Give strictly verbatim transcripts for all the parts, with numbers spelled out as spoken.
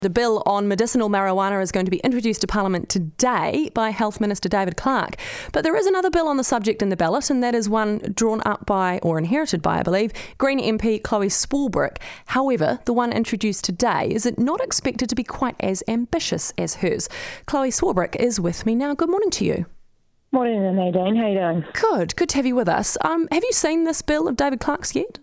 The bill on medicinal marijuana is going to be introduced to Parliament today by Health Minister David Clark. But there is another bill on the subject in the ballot, and that is one drawn up by, or inherited by, I believe, Green M P Chloe Swarbrick. However, the one introduced today is not expected to be quite as ambitious as hers. Chloe Swarbrick is with me now. Good morning to you. Morning, Nadine. How are you doing? Good. Good to have you with us. Um, have you seen this bill of David Clark's yet?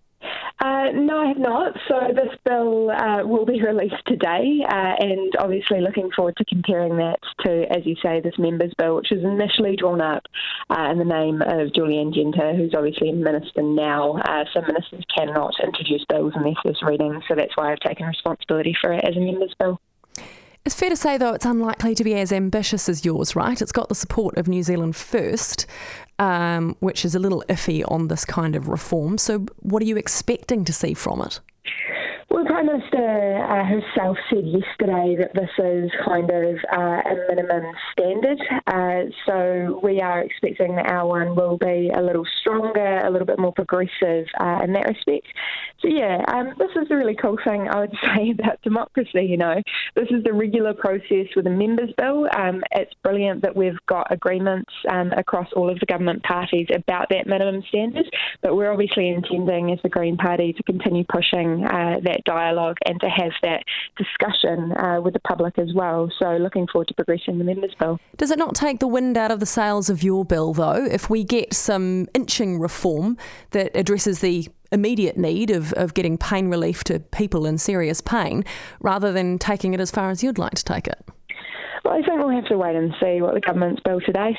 Uh, no, I have not. So this bill uh, will be released today, uh, and obviously looking forward to comparing that to, as you say, this members' bill, which was initially drawn up uh, in the name of Julianne Genter, who's obviously a minister now. Uh, so ministers cannot introduce bills in their first reading, so that's why I've taken responsibility for it as a members' bill. It's fair to say, though, it's unlikely to be as ambitious as yours, right? It's got the support of New Zealand First, um, which is a little iffy on this kind of reform. So what are you expecting to see from it? Well, the Prime Minister uh, herself said yesterday that this is kind of uh, a minimum standard. Uh, so we are expecting that our one will be a little stronger, a little bit more progressive uh, in that respect. So, yeah, um, this is the really cool thing I would say about democracy, you know. This is the regular process with a members' bill. Um, it's brilliant that we've got agreements um, across all of the government parties about that minimum standard, but we're obviously intending as the Green Party to continue pushing uh, that dialogue and to have that discussion uh, with the public as well. So looking forward to progressing the members' bill. Does it not take the wind out of the sails of your bill, though, if we get some inching reform that addresses the immediate need of, of getting pain relief to people in serious pain, rather than taking it as far as you'd like to take it? Well, I think we'll have to wait and see what the government's bill today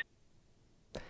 says.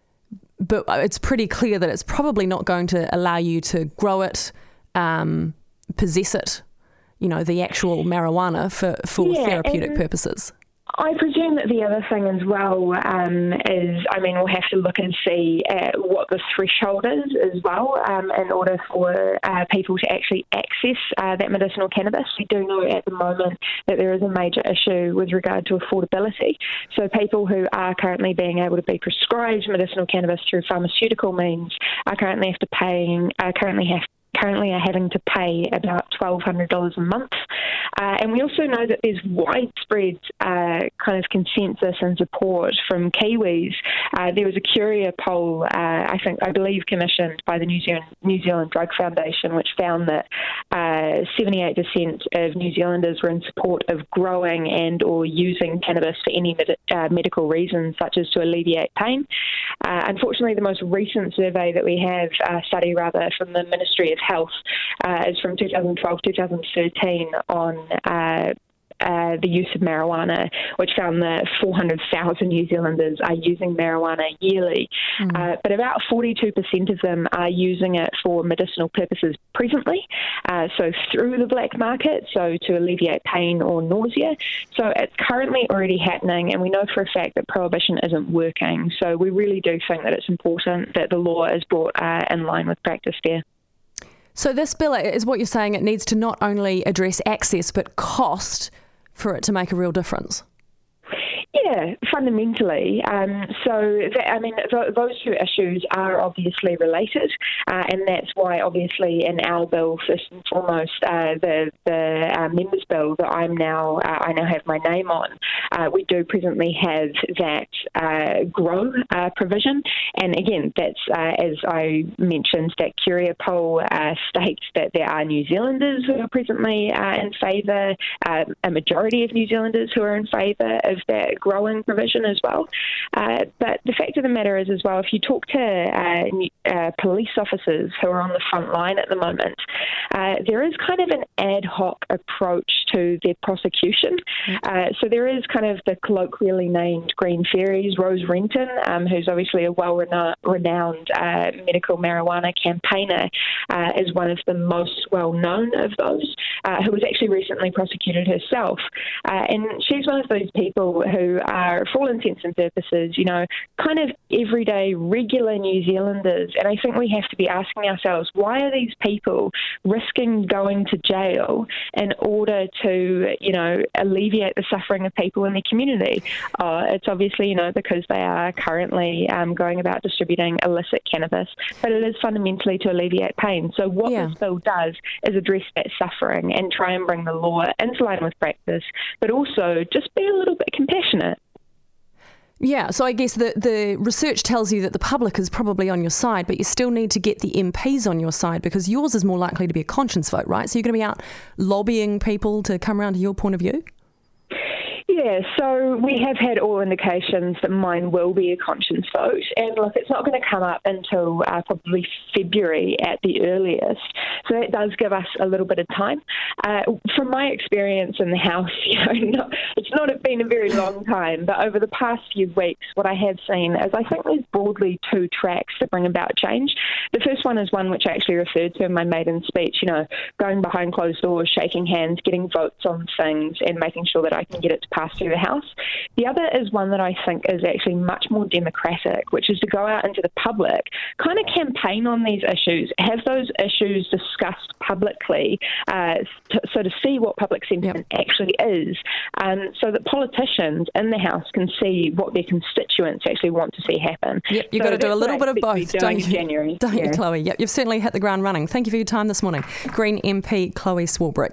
But it's pretty clear that it's probably not going to allow you to grow it, um, possess it, you know, the actual marijuana for, for yeah, therapeutic purposes. I presume that the other thing as well um, is, I mean, we'll have to look and see uh, what the threshold is as well um, in order for uh, people to actually access uh, that medicinal cannabis. We do know at the moment that there is a major issue with regard to affordability. So people who are currently being able to be prescribed medicinal cannabis through pharmaceutical means are currently have to paying, uh, currently have currently are having to pay about twelve hundred dollars a month. Uh, and we also know that there's widespread uh, kind of consensus and support from Kiwis. Uh, there was a Curia poll, uh, I think, I believe, commissioned by the New Zealand, New Zealand Drug Foundation, which found that uh, seventy-eight percent of New Zealanders were in support of growing and or using cannabis for any med- uh, medical reasons, such as to alleviate pain. Uh, unfortunately, the most recent survey that we have, uh, study rather, from the Ministry of Health uh, is from two thousand twelve to two thousand thirteen on uh, uh, the use of marijuana, which found that four hundred thousand New Zealanders are using marijuana yearly, mm. uh, but about forty-two percent of them are using it for medicinal purposes presently, uh, so through the black market, so to alleviate pain or nausea. So it's currently already happening, and we know for a fact that prohibition isn't working. So we really do think that it's important that the law is brought uh, in line with practice there. So this bill is what you're saying, it needs to not only address access but cost for it to make a real difference. Yeah, fundamentally. Um, so, that, I mean, th- those two issues are obviously related, uh, and that's why, obviously, in our bill, first and foremost, uh, the the uh, members' bill that I'm now uh, I now have my name on, uh, we do presently have that uh, grow uh, provision, and again, that's uh, as I mentioned, that Curia poll uh, states that there are New Zealanders who are presently uh, in favour, uh, a majority of New Zealanders who are in favour of that growing provision as well. Uh, but the fact of the matter is as well, if you talk to uh, uh, police officers who are on the front line at the moment, uh, there is kind of an ad hoc approach to their prosecution. Uh, so there is kind of the colloquially named Green Fairies, Rose Renton, um, who's obviously a well-renowned uh, medical marijuana campaigner, uh, is one of the most well-known of those, uh, who was actually recently prosecuted herself. Uh, and she's one of those people who are, for all intents and purposes, you know, kind of everyday, regular New Zealanders. And I think we have to be asking ourselves, why are these people risking going to jail in order to, you know, alleviate the suffering of people in their community? Uh, it's obviously, you know, because they are currently um, going about distributing illicit cannabis, but it is fundamentally to alleviate pain. So what yeah. this bill does is address that suffering and try and bring the law into line with practice, but also just be a little bit compassionate. Yeah, so I guess the, the research tells you that the public is probably on your side, but you still need to get the M Ps on your side because yours is more likely to be a conscience vote, right? So you're going to be out lobbying people to come around to your point of view? Yeah, so we have had all indications that mine will be a conscience vote. And look, it's not going to come up until uh, probably February at the earliest. So that does give us a little bit of time. Uh, from my experience in the House, you know, not, it's not been a very long time, but over the past few weeks, what I have seen is I think there's broadly two tracks that bring about change. The first one is one which I actually referred to in my maiden speech, you know, going behind closed doors, shaking hands, getting votes on things and making sure that I can get it to pass through the House. The other is one that I think is actually much more democratic, which is to go out into the public, kind of campaign on these issues, have those issues discussed publicly, uh, to, so to see what public sentiment yep. actually is, um, so that politicians in the House can see what their constituents actually want to see happen. Yep, you've so got to do a little bit of both, don't you? January. Don't yeah. you, Chloe? Yep, you've certainly hit the ground running. Thank you for your time this morning. Green M P Chloe Swarbrick.